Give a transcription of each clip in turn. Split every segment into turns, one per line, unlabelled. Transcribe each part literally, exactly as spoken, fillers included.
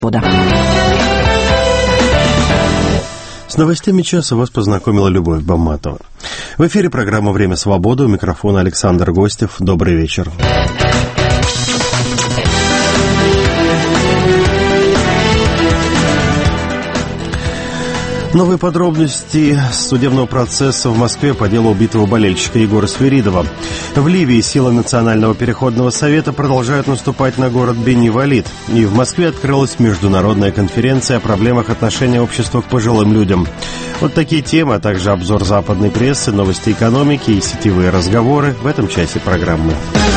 С новостями часа вас познакомила Любовь Баматова. В эфире программа «Время свободы». У микрофона Александр Гостев. Добрый вечер. Новые подробности судебного процесса в Москве по делу убитого болельщика Егора Свиридова. В Ливии силы Национального переходного совета продолжают наступать на город Бени-Валид. И в Москве открылась международная конференция о проблемах отношения общества к пожилым людям. Вот такие темы, а также обзор западной прессы, новости экономики и сетевые разговоры в этом часе программы.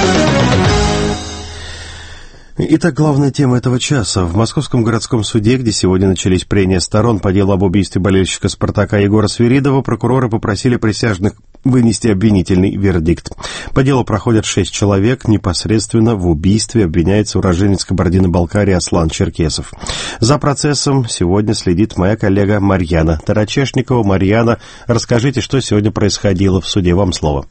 Итак, главная тема этого часа. В Московском городском суде, где сегодня начались прения сторон по делу об убийстве болельщика «Спартака» Егора Свиридова, прокуроры попросили присяжных вынести обвинительный вердикт. По делу проходят шесть человек. Непосредственно в убийстве обвиняется уроженец Кабардино-Балкарии Аслан Черкесов. За процессом сегодня следит моя коллега Марьяна Тарачешникова. Марьяна, расскажите, что сегодня происходило в суде. Вам слово.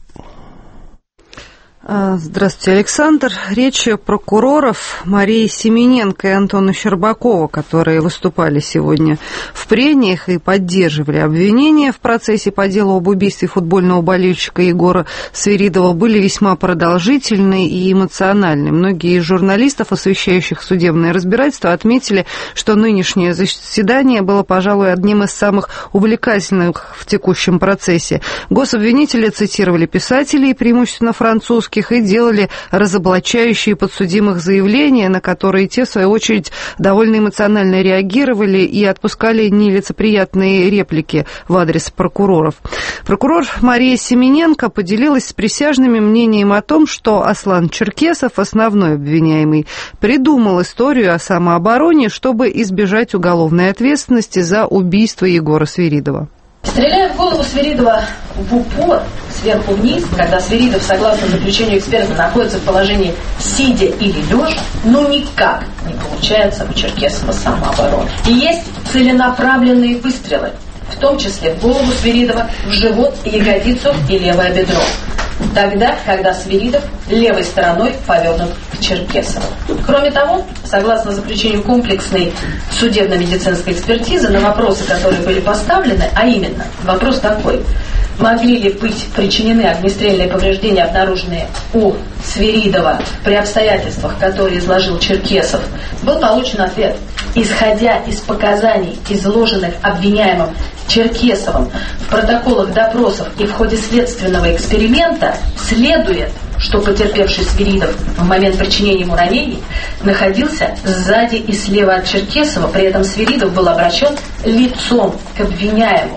Здравствуйте, Александр. Речь прокуроров Марии Семененко и Антона Щербакова, которые выступали сегодня в прениях и поддерживали обвинения в процессе по делу об убийстве футбольного болельщика Егора Свиридова, были весьма продолжительны и эмоциональны. Многие из журналистов, освещающих судебное разбирательство, отметили, что нынешнее заседание было, пожалуй, одним из самых увлекательных в текущем процессе. Гособвинители цитировали писателей, преимущественно французских, и делали разоблачающие подсудимых заявления, на которые те, в свою очередь, довольно эмоционально реагировали и отпускали нелицеприятные реплики в адрес прокуроров. Прокурор Мария Семененко поделилась с присяжными мнением о том, что Аслан Черкесов, основной обвиняемый, придумал историю о самообороне, чтобы избежать уголовной ответственности за убийство Егора Свиридова.
Стреляя в голову Свиридова в упор, сверху вниз, когда Свиридов, согласно заключению эксперта, находится в положении сидя или лежа, ну никак не получается у Черкесова самообороны. И есть целенаправленные выстрелы, в том числе в голову Свиридова, в живот, ягодицу и левое бедро. Тогда, когда Свиридов левой стороной повернут к Черкесову. Кроме того, согласно заключению комплексной судебно-медицинской экспертизы, на вопросы, которые были поставлены, а именно, вопрос такой: могли ли быть причинены огнестрельные повреждения, обнаруженные у Свиридова при обстоятельствах, которые изложил Черкесов, был получен ответ. Исходя из показаний, изложенных обвиняемым Черкесовым в протоколах допросов и в ходе следственного эксперимента, следует, что потерпевший Свиридов в момент причинения ему ранений находился сзади и слева от Черкесова, при этом Свиридов был обращен лицом к обвиняемому.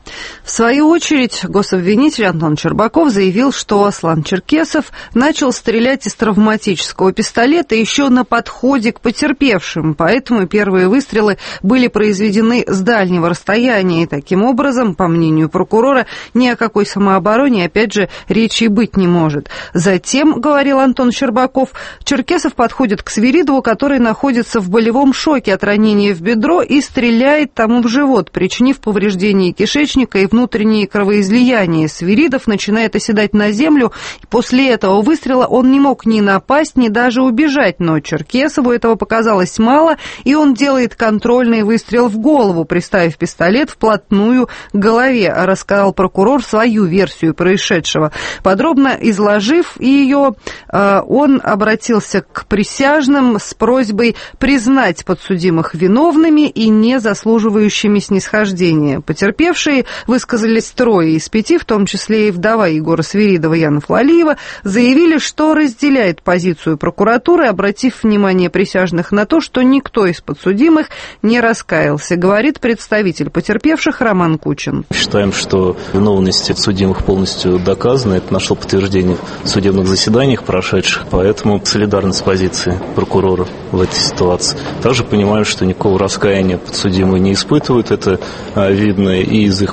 В свою очередь, гособвинитель Антон Щербаков заявил, что Аслан Черкесов начал стрелять из травматического пистолета еще на подходе к потерпевшим, поэтому первые выстрелы были произведены с дальнего расстояния, и таким образом, по мнению прокурора, ни о какой самообороне, опять же, речи и быть не может. Затем, говорил Антон Щербаков, Черкесов подходит к Свиридову, который находится в болевом шоке от ранения в бедро, и стреляет тому в живот, причинив повреждение кишечника и внутренние кровоизлияния. Свиридов начинает оседать на землю, и после этого выстрела он не мог ни напасть, ни даже убежать, но Черкесову этого показалось мало, и он делает контрольный выстрел в голову, приставив пистолет вплотную к голове, рассказал прокурор свою версию происшедшего. Подробно изложив ее, он обратился к присяжным с просьбой признать подсудимых виновными и не заслуживающими снисхождения. Потерпевшие высказались трое из пяти, в том числе и вдова Егора Свиридова Яна Флалиева, заявили, что разделяет позицию прокуратуры, обратив внимание присяжных на то, что никто из подсудимых не раскаялся, говорит представитель потерпевших Роман Кучин.
Считаем, что виновность подсудимых полностью доказана. Это нашло подтверждение в судебных заседаниях прошедших, поэтому солидарны с позицией прокурора в этой ситуации. Также понимаем, что никакого раскаяния подсудимые не испытывают. Это видно и из их поведения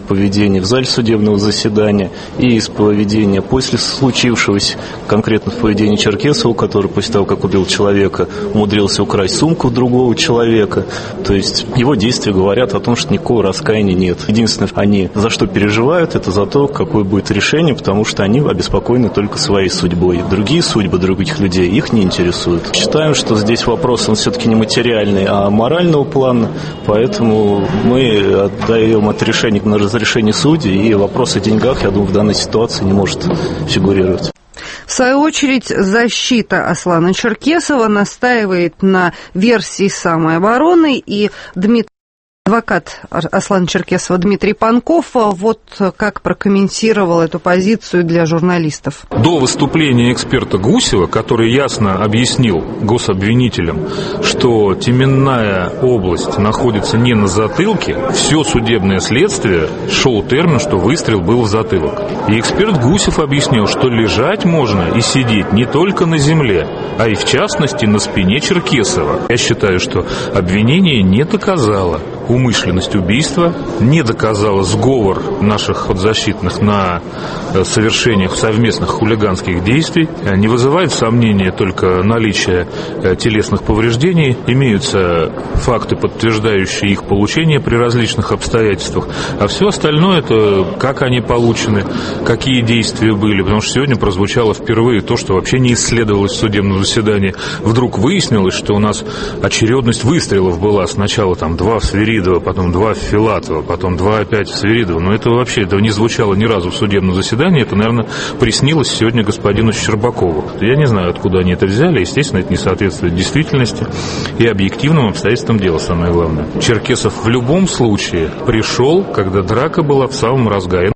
поведения в зале судебного заседания и из поведения после случившегося, конкретно в поведении Черкесова, который после того, как убил человека, умудрился украсть сумку другого человека. То есть его действия говорят о том, что никакого раскаяния нет. Единственное, они за что переживают, это за то, какое будет решение, потому что они обеспокоены только своей судьбой. Другие судьбы других людей их не интересуют. Считаем, что здесь вопрос, он все-таки не материальный, а морального плана, поэтому мы отдаем это решение на разрешение судей, и вопрос о деньгах, я думаю, в данной ситуации не может фигурировать.
В свою очередь, защита Аслана Черкесова настаивает на версии самообороны, и Дмитрий Адвокат Аслана Черкесова Дмитрий Панков вот как прокомментировал эту позицию для журналистов.
До выступления эксперта Гусева, который ясно объяснил гособвинителям, что теменная область находится не на затылке, все судебное следствие шел термин, что выстрел был в затылок. И эксперт Гусев объяснил, что лежать можно и сидеть не только на земле, а и в частности на спине Черкесова. Я считаю, что обвинение не доказало умышленность убийства, не доказала сговор наших подзащитных на совершениях совместных хулиганских действий, не вызывает сомнения только наличие телесных повреждений, имеются факты, подтверждающие их получение при различных обстоятельствах, а все остальное это как они получены, какие действия были, потому что сегодня прозвучало впервые то, что вообще не исследовалось в судебном заседании. Вдруг выяснилось, что у нас очередность выстрелов была сначала там два в Свиридова, потом два в Филатова, потом два опять в Свиридова. Но это вообще этого не звучало ни разу в судебном заседании. Это, наверное, приснилось сегодня господину Щербакову. Я не знаю, откуда они это взяли. Естественно, это не соответствует действительности и объективным обстоятельствам дела, самое главное. Черкесов в любом случае пришел, когда драка была в самом разгаре.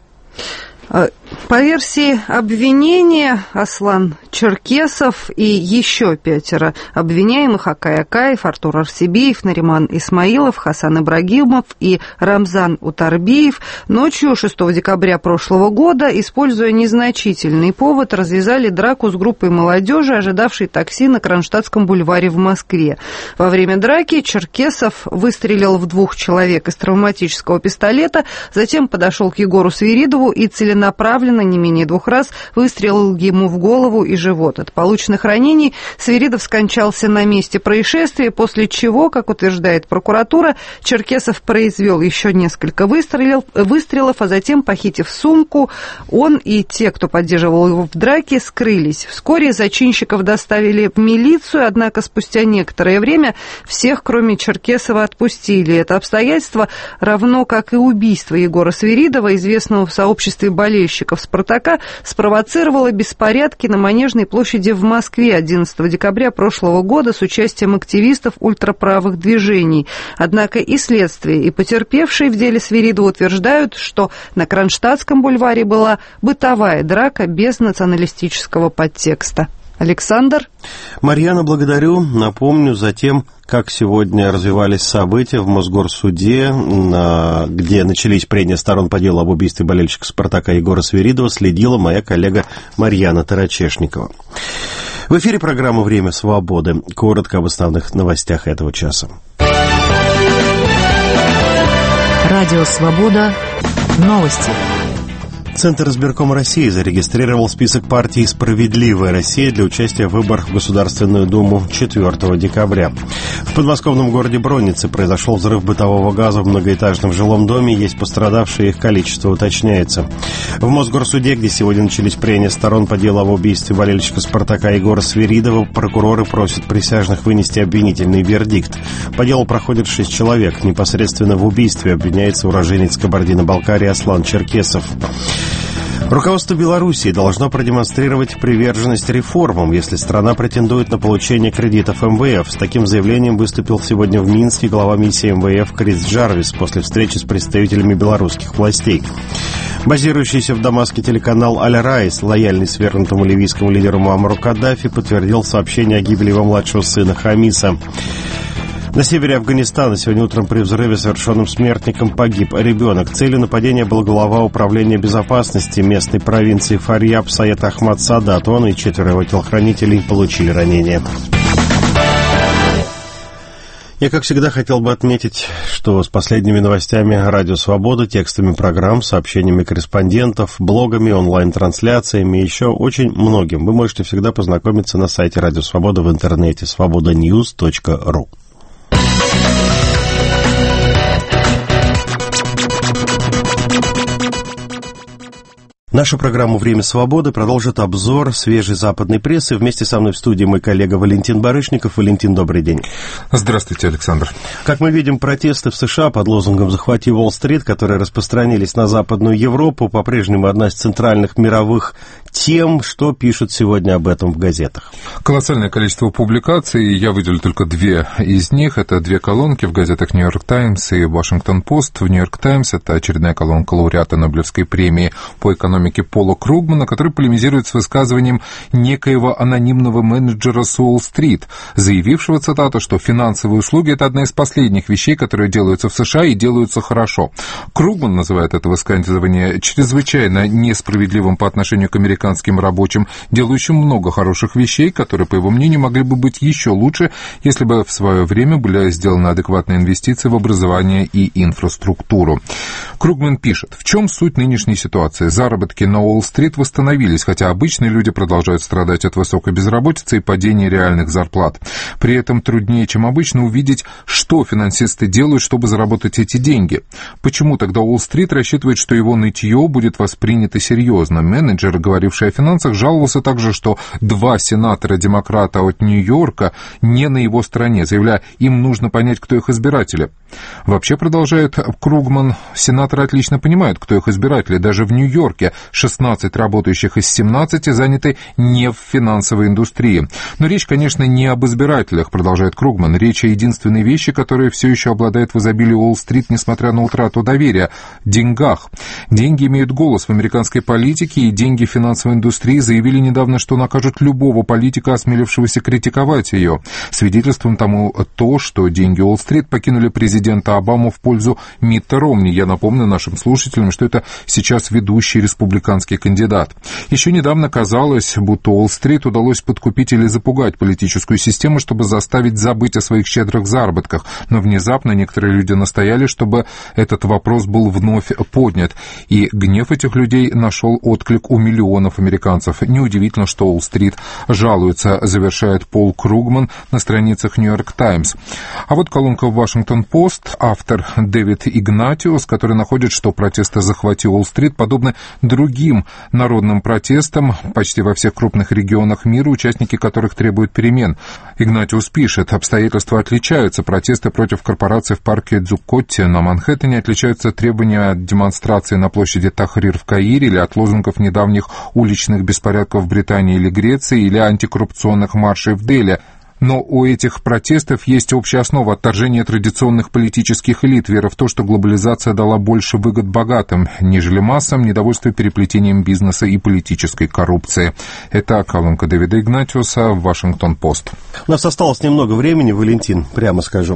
По версии обвинения, Аслан Черкесов и еще пятеро обвиняемых: Акай Акаев, Артур Арсебиев, Нариман Исмаилов, Хасан Ибрагимов и Рамзан Утарбиев ночью шестого декабря прошлого года, используя незначительный повод, развязали драку с группой молодежи, ожидавшей такси на Кронштадтском бульваре в Москве. Во время драки Черкесов выстрелил в двух человек из травматического пистолета, затем подошел к Егору Свиридову и целенаправленно не менее двух раз выстрелил ему в голову и живот. От полученных ранений Свиридов скончался на месте происшествия, после чего, как утверждает прокуратура, Черкесов произвел еще несколько выстрелов, выстрелов, а затем, похитив сумку, он и те, кто поддерживал его в драке, скрылись. Вскоре зачинщиков доставили в милицию, однако спустя некоторое время всех, кроме Черкесова, отпустили. Это обстоятельство, равно как и убийство Егора Свиридова, известного в сообществе болельщиков «Спартака», спровоцировало беспорядки на Манежной площади в Москве одиннадцатого декабря прошлого года с участием активистов ультраправых движений. Однако и следствие, и потерпевшие в деле Свиридова утверждают, что на Кронштадтском бульваре была бытовая драка без националистического подтекста. Александр?
Марьяна, благодарю. Напомню, затем, как сегодня развивались события в Мосгорсуде, где начались прения сторон по делу об убийстве болельщика «Спартака» Егора Свиридова, следила моя коллега Марьяна Тарачешникова. В эфире программа «Время свободы». Коротко об основных новостях этого часа.
Радио «Свобода». Новости.
Центр избиркома России зарегистрировал список партии «Справедливая Россия» для участия в выборах в Государственную Думу четвёртого декабря. В подмосковном городе Броннице произошел взрыв бытового газа в многоэтажном жилом доме. Есть пострадавшие, их количество уточняется. В Мосгорсуде, где сегодня начались прения сторон по делу об убийстве болельщика «Спартака» Егора Свиридова, прокуроры просят присяжных вынести обвинительный вердикт. По делу проходит шесть человек. Непосредственно в убийстве обвиняется уроженец Кабардино-Балкарии Аслан Черкесов. Руководство Белоруссии должно продемонстрировать приверженность реформам, если страна претендует на получение кредитов эм вэ эф. С таким заявлением выступил сегодня в Минске глава миссии эм вэ эф Крис Джарвис после встречи с представителями белорусских властей. Базирующийся в Дамаске телеканал «Аль-Райс», лояльный свергнутому ливийскому лидеру Муаммару Каддафи, подтвердил сообщение о гибели его младшего сына Хамиса. На севере Афганистана сегодня утром при взрыве, совершенном смертником, погиб ребенок. Целью нападения был глава управления безопасности местной провинции Фарьяб Саед Ахмад Садат. Он и четверо его телохранителей получили ранения. Я, как всегда, хотел бы отметить, что с последними новостями «Радио Свобода», текстами программ, сообщениями корреспондентов, блогами, онлайн-трансляциями и еще очень многим вы можете всегда познакомиться на сайте «Радио Свобода» в интернете свобода ньюс точка ру. Нашу программу «Время свободы» продолжит обзор свежей западной прессы. Вместе со мной в студии мой коллега Валентин Барышников. Валентин, добрый день.
Здравствуйте, Александр.
Как мы видим, протесты в США под лозунгом «Захвати Уолл-стрит», которые распространились на Западную Европу, по-прежнему одна из центральных мировых тем. Что пишут сегодня об этом в газетах?
Колоссальное количество публикаций. Я выделю только две из них. Это две колонки в газетах «Нью-Йорк Таймс» и «Вашингтон Пост». В «Нью-Йорк Таймс» это очередная колонка лауреата Нобелевской премии по экономике Пола Кругмана, который полемизирует с высказыванием некоего анонимного менеджера с Уолл-стрит, заявившего, цитата, что финансовые услуги – это одна из последних вещей, которые делаются в США и делаются хорошо. Кругман называет это высказывание чрезвычайно несправедливым по отношению к американским рабочим, делающим много хороших вещей, которые, по его мнению, могли бы быть еще лучше, если бы в свое время были сделаны адекватные инвестиции в образование и инфраструктуру. Кругман пишет, в чем суть нынешней ситуации? Заработки на Уолл-стрит восстановились, хотя обычные люди продолжают страдать от высокой безработицы и падения реальных зарплат. При этом труднее, чем обычно, увидеть, что финансисты делают, чтобы заработать эти деньги. Почему тогда Уолл-стрит рассчитывает, что его нытье будет воспринято серьезно? Менеджер, говоривший о финансах, жаловался также, что два сенатора-демократа от Нью-Йорка не на его стороне, заявляя, им нужно понять, кто их избиратели. Вообще, продолжает Кругман, сенаторы отлично понимают, кто их избиратели. Даже в Нью-Йорке шестнадцать работающих из семнадцати заняты не в финансовой индустрии. Но речь, конечно, не об избирателях, продолжает Кругман. Речь о единственной вещи, которая все еще обладает в изобилии Уолл-стрит, несмотря на утрату доверия – деньгах. Деньги имеют голос в американской политике, и деньги финансовой индустрии заявили недавно, что накажут любого политика, осмелившегося критиковать ее. Свидетельством тому то, что деньги Уолл-стрит покинули президента Обаму в пользу Митта Ромни. Я напомню нашим слушателям, что это сейчас ведущий республиканский кандидат. Еще недавно казалось, будто Уолл-стрит удалось подкупить или запугать политическую систему, чтобы заставить забыть о своих щедрых заработках. Но внезапно некоторые люди настояли, чтобы этот вопрос был вновь поднят. И гнев этих людей нашел отклик у миллионов американцев. Неудивительно, что Уолл-стрит жалуется, завершает Пол Кругман на страницах «Нью-Йорк Таймс». А вот колонка в «Вашингтон Пост», автор Дэвид Игнатиус, который находит, что протесты «Захвати Уолл-стрит» подобны другим народным протестам почти во всех крупных регионах мира, участники которых требуют перемен. Игнатиус пишет, обстоятельства отличаются. Протесты против корпораций в парке Дзуккотти на Манхэттене отличаются от требования от демонстрации на площади Тахрир в Каире или от лозунгов недавних уличных беспорядков в Британии или Греции или антикоррупционных маршей в Дели. Но у этих протестов есть общая основа – отторжение традиционных политических элит, вера в то, что глобализация дала больше выгод богатым, нежели массам, недовольство переплетением бизнеса и политической коррупции. Это колонка Дэвида Игнатиуса в «Вашингтон Пост».
У нас осталось немного времени, Валентин, прямо скажу.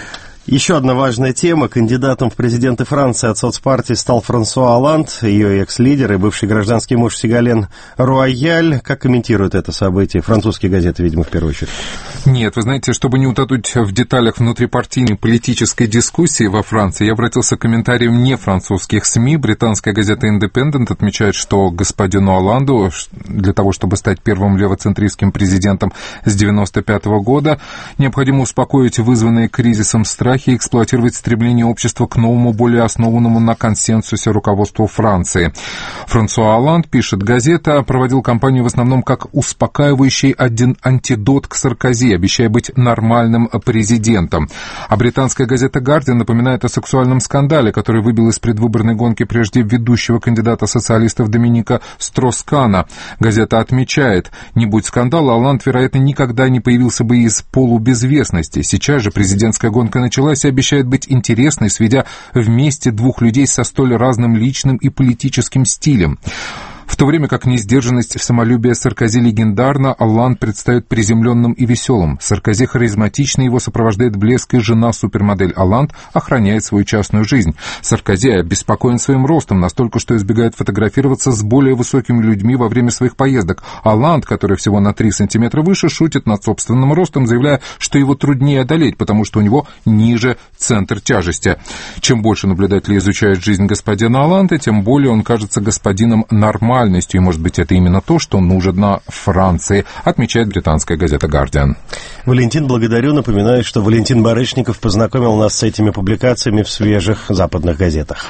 Еще одна важная тема. Кандидатом в президенты Франции от соцпартии стал Франсуа Олланд, ее экс-лидер и бывший гражданский муж Сигален Руаяль. Как комментируют это событие? Французские газеты, видимо, в первую очередь.
Нет, вы знаете, чтобы не утонуть в деталях внутрипартийной политической дискуссии во Франции, я обратился к комментариям не французских СМИ. Британская газета «Индепендент» отмечает, что господину Олланду для того, чтобы стать первым левоцентристским президентом с девяносто пятого года, необходимо успокоить вызванные кризисом страхи и эксплуатировать стремление общества к новому, более основанному на консенсусе руководству Франции. Франсуа Олланд, пишет газета, проводил кампанию в основном как успокаивающий один антидот к Саркози, обещая быть нормальным президентом. А британская газета «Гардиан» напоминает о сексуальном скандале, который выбил из предвыборной гонки прежде ведущего кандидата социалистов Доминика Строскана. Газета отмечает, не будь скандала, Олланд, вероятно, никогда не появился бы из полубезвестности. Сейчас же президентская гонка началась и обещает быть интересной, сведя вместе двух людей со столь разным личным и политическим стилем. В В то время как несдержанность самолюбия Саркози легендарна, Олланд предстает приземленным и веселым. Саркози харизматичный, его сопровождает блеск, и жена супермодель Олланд охраняет свою частную жизнь. Саркози обеспокоен своим ростом, настолько, что избегает фотографироваться с более высокими людьми во время своих поездок. Олланд, который всего на три сантиметра выше, шутит над собственным ростом, заявляя, что его труднее одолеть, потому что у него ниже центр тяжести. Чем больше наблюдатели изучают жизнь господина Олланда, тем более он кажется господином нормальностью, и, может быть, это именно то, что нужно Франции, отмечает британская газета «Гардиан».
Валентин, благодарю. Напоминаю, что Валентин Барышников познакомил нас с этими публикациями в свежих западных газетах.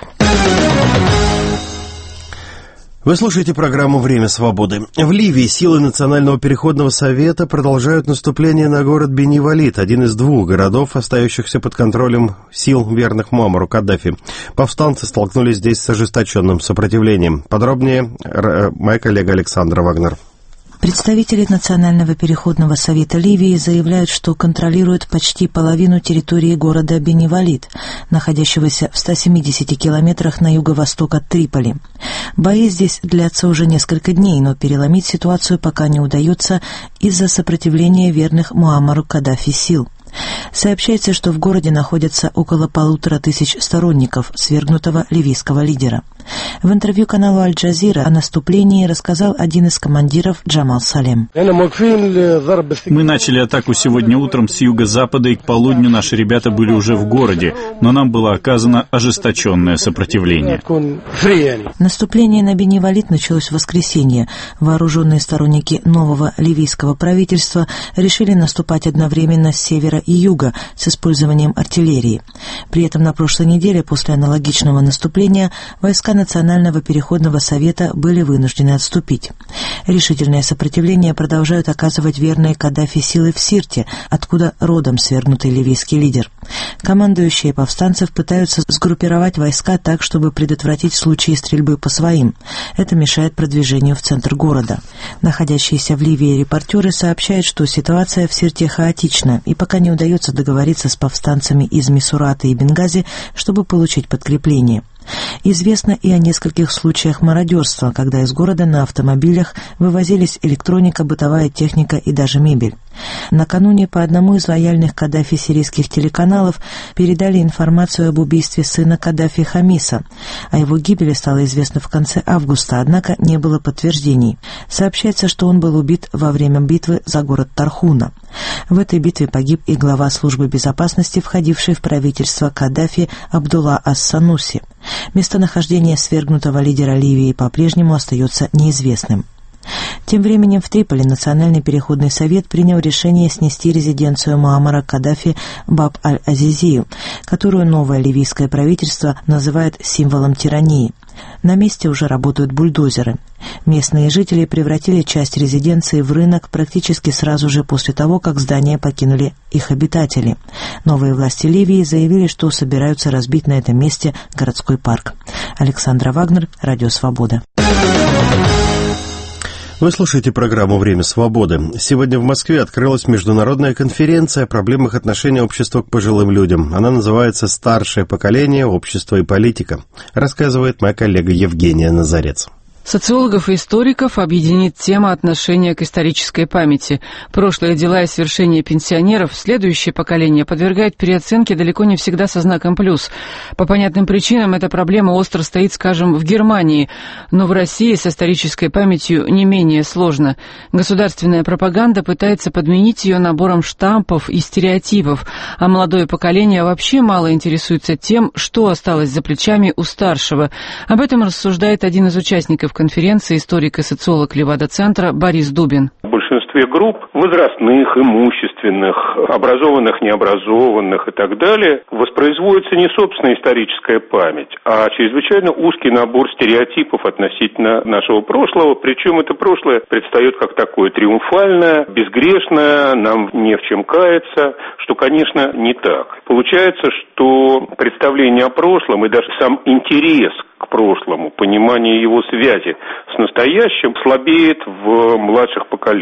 Вы слушаете программу «Время свободы». В Ливии силы Национального переходного совета продолжают наступление на город Бени-Валид, один из двух городов, остающихся под контролем сил, верных Муаммару Каддафи. Повстанцы столкнулись здесь с ожесточенным сопротивлением. Подробнее моя коллега Александра Вагнер.
Представители Национального переходного совета Ливии заявляют, что контролируют почти половину территории города Бени-Валид, находящегося в ста семидесяти километрах на юго-восток от Триполи. Бои здесь длятся уже несколько дней, но переломить ситуацию пока не удается из-за сопротивления верных Муаммару Каддафи сил. Сообщается, что в городе находятся около полутора тысяч сторонников свергнутого ливийского лидера. В интервью каналу «Аль-Джазира» о наступлении рассказал один из командиров Джамал Салем.
Мы начали атаку сегодня утром с юго-запада, и к полудню наши ребята были уже в городе, но нам было оказано ожесточенное сопротивление.
Наступление на Бени-Валид началось в воскресенье. Вооруженные сторонники нового ливийского правительства решили наступать одновременно с севера и юга с использованием артиллерии. При этом на прошлой неделе после аналогичного наступления войска Национального переходного совета были вынуждены отступить. Решительное сопротивление продолжают оказывать верные Каддафи силы в Сирте, откуда родом свергнутый ливийский лидер. Командующие повстанцев пытаются сгруппировать войска так, чтобы предотвратить случаи стрельбы по своим. Это мешает продвижению в центр города. Находящиеся в Ливии репортеры сообщают, что ситуация в Сирте хаотична, и пока не удается договориться с повстанцами из Мисурата и Бенгази, чтобы получить подкрепление. Известно и о нескольких случаях мародерства, когда из города на автомобилях вывозились электроника, бытовая техника и даже мебель. Накануне по одному из лояльных Каддафи сирийских телеканалов передали информацию об убийстве сына Каддафи Хамиса. О его гибели стало известно в конце августа, однако не было подтверждений. Сообщается, что он был убит во время битвы за город Тархуна. В этой битве погиб и глава службы безопасности, входивший в правительство Каддафи Абдулла ас-Сануси. Местонахождение свергнутого лидера Ливии по-прежнему остается неизвестным. Тем временем в Триполи Национальный переходный совет принял решение снести резиденцию Муаммара Каддафи Баб-аль-Азизию, которую новое ливийское правительство называет символом тирании. На месте уже работают бульдозеры. Местные жители превратили часть резиденции в рынок практически сразу же после того, как здание покинули их обитатели. Новые власти Ливии заявили, что собираются разбить на этом месте городской парк. Александра Вагнер, Радио Свобода.
Вы слушаете программу «Время свободы». Сегодня в Москве открылась международная конференция о проблемах отношения общества к пожилым людям. Она называется «Старшее поколение. Общество и политика», рассказывает моя коллега Евгения Назарец.
Социологов и историков объединит тема отношения к исторической памяти. Прошлые дела и свершения пенсионеров следующее поколение подвергает переоценке далеко не всегда со знаком «плюс». По понятным причинам эта проблема остро стоит, скажем, в Германии, но в России с исторической памятью не менее сложно. Государственная пропаганда пытается подменить ее набором штампов и стереотипов, а молодое поколение вообще мало интересуется тем, что осталось за плечами у старшего. Об этом рассуждает один из участников конференции, историк и социолог Левада-центра Борис Дубин.
В большинстве групп возрастных, имущественных, образованных, необразованных и так далее воспроизводится не собственная историческая память, а чрезвычайно узкий набор стереотипов относительно нашего прошлого, причем это прошлое предстает как такое триумфальное, безгрешное, нам не в чем каяться, что, конечно, не так. Получается, что представление о прошлом и даже сам интерес к прошлому, понимание его связи с настоящим слабеет в младших поколениях.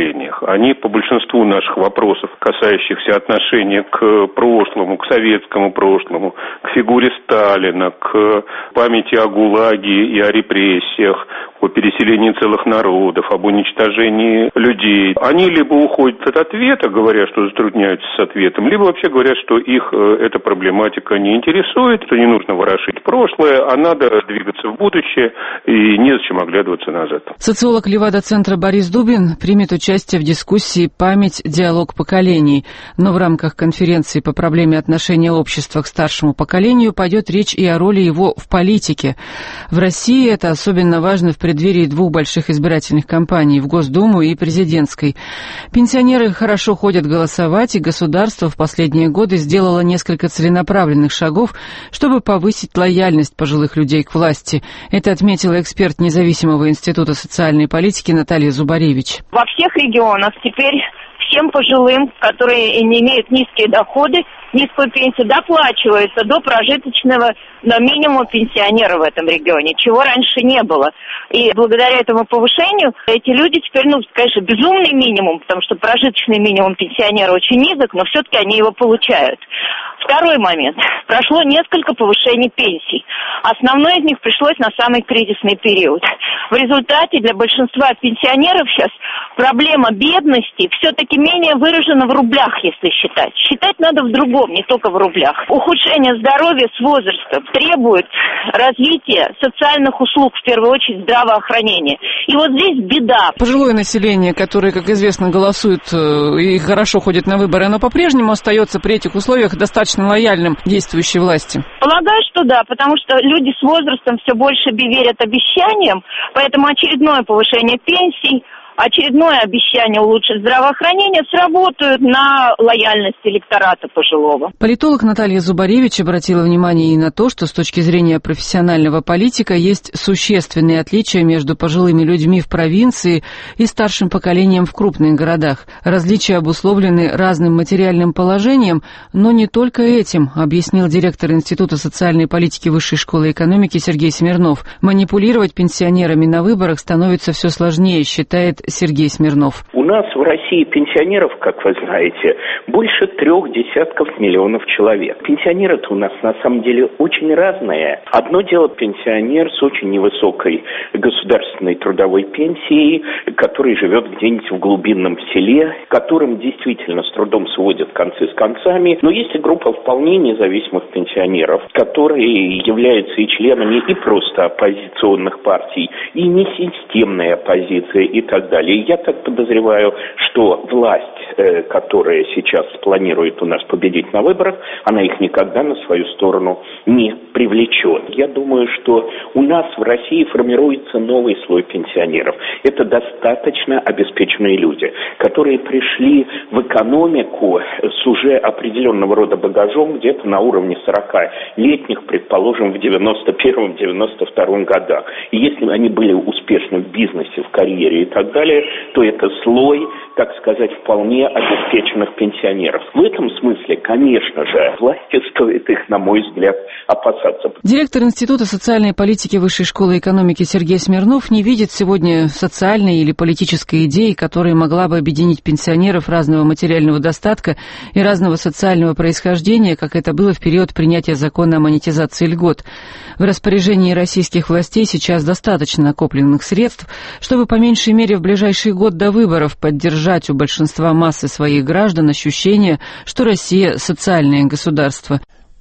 Они по большинству наших вопросов, касающихся отношения к прошлому, к советскому прошлому, к фигуре Сталина, к памяти о ГУЛАГе и о репрессиях, о переселении целых народов, об уничтожении людей. Они либо уходят от ответа, говоря, что затрудняются с ответом, либо вообще говорят, что их эта проблематика не интересует, что не нужно ворошить прошлое, а надо двигаться в будущее и незачем оглядываться назад.
Социолог Левада-центра Борис Дубин примет участие в дискуссии «Память. Диалог поколений». Но в рамках конференции по проблеме отношения общества к старшему поколению пойдет речь и о роли его в политике. В России это особенно важно в преддверии двух больших избирательных кампаний в Госдуму и президентской. Пенсионеры хорошо ходят голосовать, и государство в последние годы сделало несколько целенаправленных шагов, чтобы повысить лояльность пожилых людей к власти. Это отметила эксперт Независимого института социальной политики Наталья Зубаревич.
Во всех регионах теперь всем пожилым, которые не имеют низкие доходы, низкую пенсию, доплачивается до прожиточного до минимума пенсионера в этом регионе, чего раньше не было. И благодаря этому повышению эти люди теперь, ну, конечно, безумный минимум, потому что прожиточный минимум пенсионера очень низок, но все-таки они его получают. Второй момент. Прошло несколько повышений пенсий. Основное из них пришлось на самый кризисный период. В результате для большинства пенсионеров сейчас проблема бедности все-таки менее выражена в рублях, если считать. Считать надо в другом, не только в рублях. Ухудшение здоровья с возрастом требует развития социальных услуг, в первую очередь здравоохранения. И вот здесь беда.
Пожилое население, которое, как известно, голосует и хорошо ходит на выборы, оно по-прежнему остается при этих условиях достаточно лояльным действующей власти?
Полагаю, что да, потому что люди с возрастом все больше верят обещаниям, поэтому очередное повышение пенсий, очередное обещание улучшить здравоохранение сработают на лояльность электората пожилого.
Политолог Наталья Зубаревич обратила внимание и на то, что с точки зрения профессионального политика есть существенные отличия между пожилыми людьми в провинции и старшим поколением в крупных городах. Различия обусловлены разным материальным положением, но не только этим, объяснил директор Института социальной политики Высшей школы экономики Сергей Смирнов. Манипулировать пенсионерами на выборах становится все сложнее, считает Сергей Смирнов.
У нас в России пенсионеров, как вы знаете, больше трех десятков миллионов человек. Пенсионеры-то у нас на самом деле очень разные. Одно дело пенсионер с очень невысокой государственной трудовой пенсией, который живет где-нибудь в глубинном селе, которым действительно с трудом сводят концы с концами. Но есть и группа вполне независимых пенсионеров, которые являются и членами и просто оппозиционных партий, и несистемной оппозиции и так далее. И я так подозреваю, что власть, э, которая сейчас планирует у нас победить на выборах, она их никогда на свою сторону не привлечет. Я думаю, что у нас в России формируется новый слой пенсионеров. Это достаточно обеспеченные люди, которые пришли в экономику с уже определенного рода багажом где-то на уровне сорокалетних, предположим, в девяносто первом — девяносто втором годах. И если они были успешны в бизнесе, в карьере и так далее, то это слой, так сказать, вполне обеспеченных пенсионеров. В этом смысле, конечно же, власти стоит их, на мой взгляд, опасаться.
Директор Института социальной политики Высшей школы экономики Сергей Смирнов не видит сегодня социальной или политической идеи, которая могла бы объединить пенсионеров разного материального достатка и разного социального происхождения, как это было в период принятия закона о монетизации льгот. В распоряжении российских властей сейчас достаточно накопленных средств, чтобы по меньшей мере в ближайший год до выборов поддержать у большинства массы своих граждан ощущение, что Россия – социальное государство.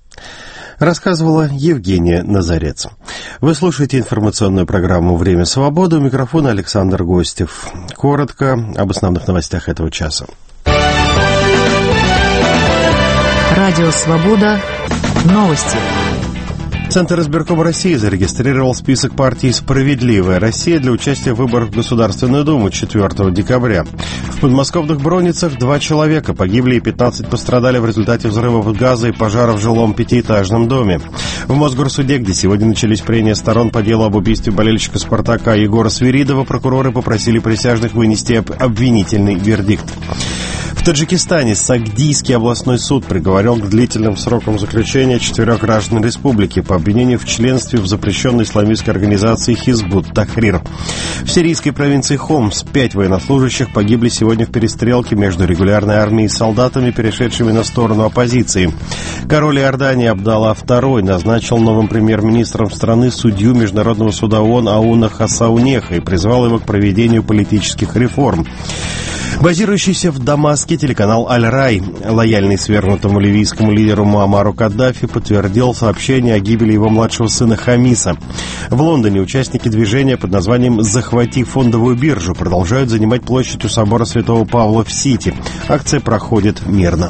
Рассказывала Евгения Назарец. Вы слушаете информационную программу «Время свободы». У микрофона Александр Гостев. Коротко об основных новостях этого часа.
Радио «Свобода». Новости.
Центр избиркома России зарегистрировал список партии «Справедливая Россия» для участия в выборах в Государственную Думу четвёртого декабря. В подмосковных Броницах два человека погибли и пятнадцать пострадали в результате взрывов газа и пожара в жилом пятиэтажном доме. В Мосгорсуде, где сегодня начались прения сторон по делу об убийстве болельщика «Спартака» Егора Свиридова, прокуроры попросили присяжных вынести обвинительный вердикт. В В Таджикистане Сагдийский областной суд приговорил к длительным срокам заключения четырех граждан республики по обвинению в членстве в запрещенной исламистской организации Хизбут Тахрир. В сирийской провинции Хомс пять военнослужащих погибли сегодня в перестрелке между регулярной армией и солдатами, перешедшими на сторону оппозиции. Король Иордании Абдалла второй назначил новым премьер-министром страны судью Международного суда ООН Ауна Хасаунеха и призвал его к проведению политических реформ. Базирующийся в Дамаске телеканал «Аль-Рай», лояльный свергнутому ливийскому лидеру Муаммару Каддафи, подтвердил сообщение о гибели его младшего сына Хамиса. В Лондоне участники движения под названием «Захвати фондовую биржу» продолжают занимать площадь у собора Святого Павла в Сити. Акция проходит мирно.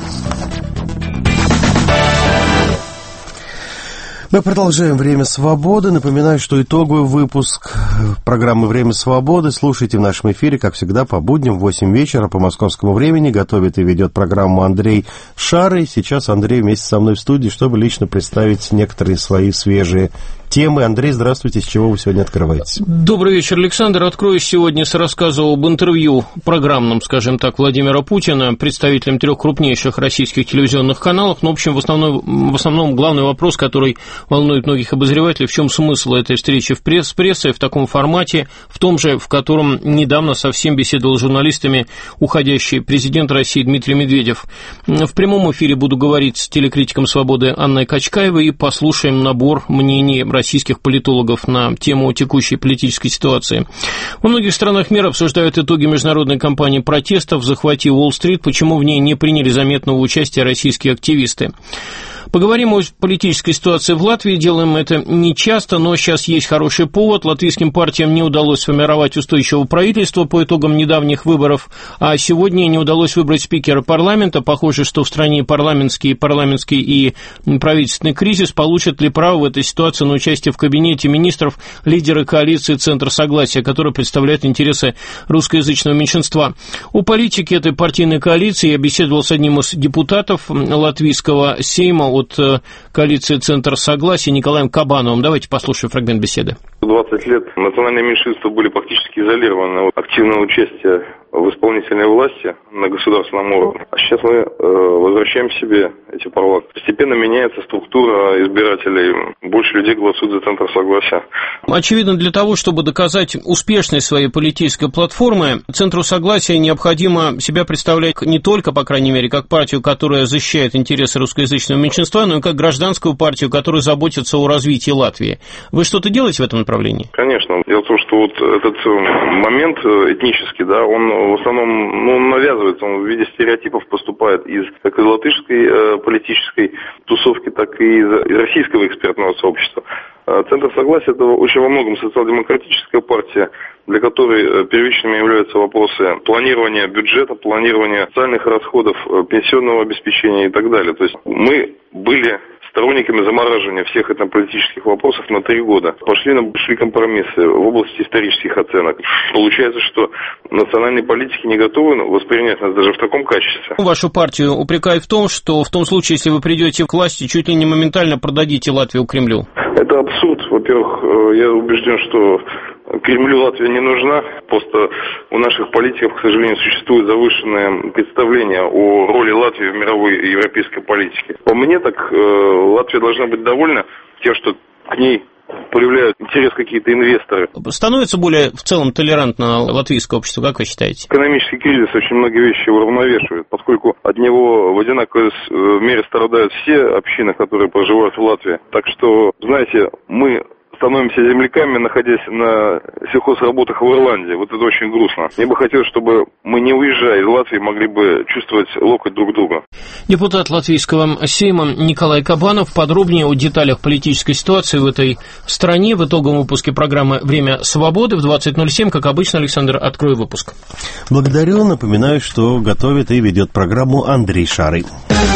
Мы продолжаем «Время свободы». Напоминаю, что итоговый выпуск программы «Время свободы» слушайте в нашем эфире, как всегда, по будням в восемь вечера по московскому времени. Готовит и ведет программу Андрей Шарый. Сейчас Андрей вместе со мной в студии, чтобы лично представить некоторые свои свежие темы. Андрей, здравствуйте. С чего вы сегодня открываете?
Добрый вечер, Александр. Открою сегодня с рассказа об интервью программном, скажем так, Владимира Путина, представителем трех крупнейших российских телевизионных каналов. Но, в общем, в основном, в основном главный вопрос, который волнует многих обозревателей, в чем смысл этой встречи в пресс, с прессой в таком формате, в том же, в котором недавно совсем беседовал с журналистами уходящий президент России Дмитрий Медведев. В прямом эфире буду говорить с телекритиком «Свободы» Анной Качкаевой и послушаем набор мнений российских политологов на тему текущей политической ситуации. Во многих странах мира обсуждают итоги международной кампании протестов «Захвати Уолл-стрит», почему в ней не приняли заметного участия российские активисты. Поговорим о политической ситуации в Латвии. Делаем это нечасто, но сейчас есть хороший повод. Латвийским партиям не удалось сформировать устойчивого правительства по итогам недавних выборов, а сегодня не удалось выбрать спикера парламента. Похоже, что в стране парламентский, парламентский и правительственный кризис. Получат ли право в этой ситуации на участие в кабинете министров лидеры коалиции «Центр согласия», которая представляет интересы русскоязычного меньшинства? О политике этой партийной коалиции я беседовал с одним из депутатов латвийского Сейма от коалиции «Центр согласия» Николаем Кабановым. Давайте послушаем фрагмент беседы.
двадцать лет национальные меньшинства были практически изолированы от активного участия в исполнительной власти на государственном уровне. А сейчас мы э, возвращаем себе эти права. Постепенно меняется структура избирателей. Больше людей голосуют за «Центр согласия».
Очевидно, для того, чтобы доказать успешность своей политической платформы, «Центру согласия» необходимо себя представлять не только, по крайней мере, как партию, которая защищает интересы русскоязычного меньшинства, но и как гражданскую партию, которая заботится о развитии Латвии. Вы что-то делаете в этом направлении?
Конечно. Дело в том, что вот этот момент этнический, да, он в основном ну, навязывается, он в виде стереотипов поступает из как из латышской э, политической тусовки, так и из, из российского экспертного сообщества. Центр согласия – это очень во многом социал-демократическая партия, для которой первичными являются вопросы планирования бюджета, планирования социальных расходов, пенсионного обеспечения и так далее. То есть мы были сторонниками замораживания всех этнополитических вопросов на три года. Пошли на большие компромиссы в области исторических оценок. Получается, что национальные политики не готовы воспринять нас даже в таком качестве.
Вашу партию упрекают в том, что в том случае, если вы придете к власти, чуть ли не моментально продадите Латвию Кремлю.
Это абсурд. Во-первых, я убежден, что Кремлю Латвия не нужна. Просто у наших политиков, к сожалению, существует завышенное представление о роли Латвии в мировой и европейской политике. По мне, так Латвия должна быть довольна тем, что к ней проявляют интерес какие-то инвесторы.
Становится более в целом толерантно латвийское общество, как вы считаете?
Экономический кризис очень многие вещи уравновешивает, поскольку от него в одинаковой мере страдают все общины, которые проживают в Латвии. Так что, знаете, мы становимся земляками, находясь на сельхозработах в Ирландии. Вот это очень грустно. Мне бы хотелось, чтобы мы, не уезжая из Латвии, могли бы чувствовать локоть друг друга.
Депутат Латвийского Сейма Николай Кабанов. Подробнее о деталях политической ситуации в этой стране в итоговом выпуске программы «Время свободы» в двадцать ноль семь. Как обычно, Александр, открою выпуск.
Благодарю. Напоминаю, что готовит и ведет программу Андрей Шарый.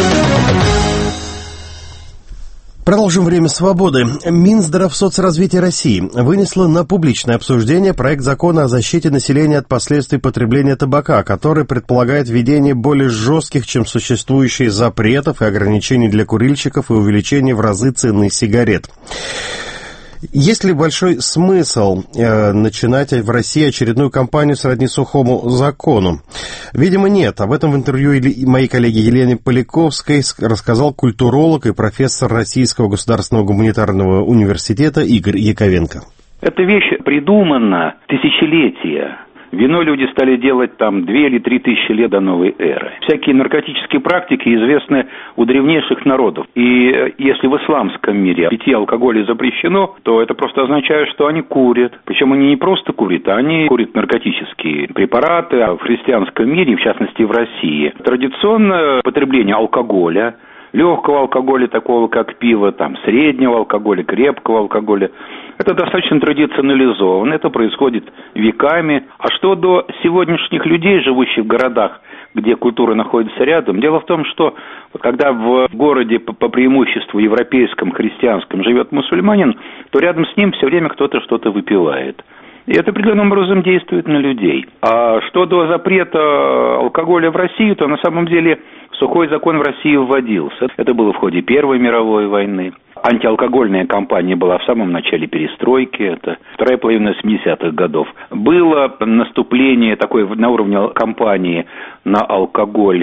Продолжим «Время свободы». Минздравсоцразвития России вынесла на публичное обсуждение проект закона о защите населения от последствий потребления табака, который предполагает введение более жестких, чем существующие, запретов и ограничений для курильщиков и увеличение в разы цены сигарет. Есть ли большой смысл э, начинать в России очередную кампанию сродни сухому закону? Видимо, нет. Об этом в интервью моей коллеги Елене Поляковской рассказал культуролог и профессор Российского государственного гуманитарного университета Игорь Яковенко.
Эта вещь придумана тысячелетия. Вино люди стали делать там две или три тысячи лет до новой эры. Всякие наркотические практики известны у древнейших народов. И если в исламском мире питье алкоголя запрещено, то это просто означает, что они курят. Причем они не просто курят, а они курят наркотические препараты. А в христианском мире, в частности в России, традиционное потребление алкоголя, легкого алкоголя, такого как пиво, там, среднего алкоголя, крепкого алкоголя, это достаточно традиционализовано, это происходит веками. А что до сегодняшних людей, живущих в городах, где культура находится рядом, дело в том, что когда в городе по преимуществу европейском, христианском живет мусульманин, то рядом с ним все время кто-то что-то выпивает. И это определенным образом действует на людей. А что до запрета алкоголя в России, то на самом деле сухой закон в России вводился. Это было в ходе Первой мировой войны. Антиалкогольная кампания была в самом начале перестройки, это вторая половина семидесятых годов. Было наступление такое на уровне кампании на алкоголь